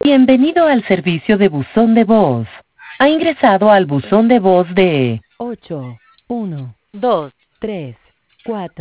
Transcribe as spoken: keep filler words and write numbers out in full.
Bienvenido al servicio de buzón de voz. Ha ingresado al buzón de voz de ocho uno dos tres cuatro.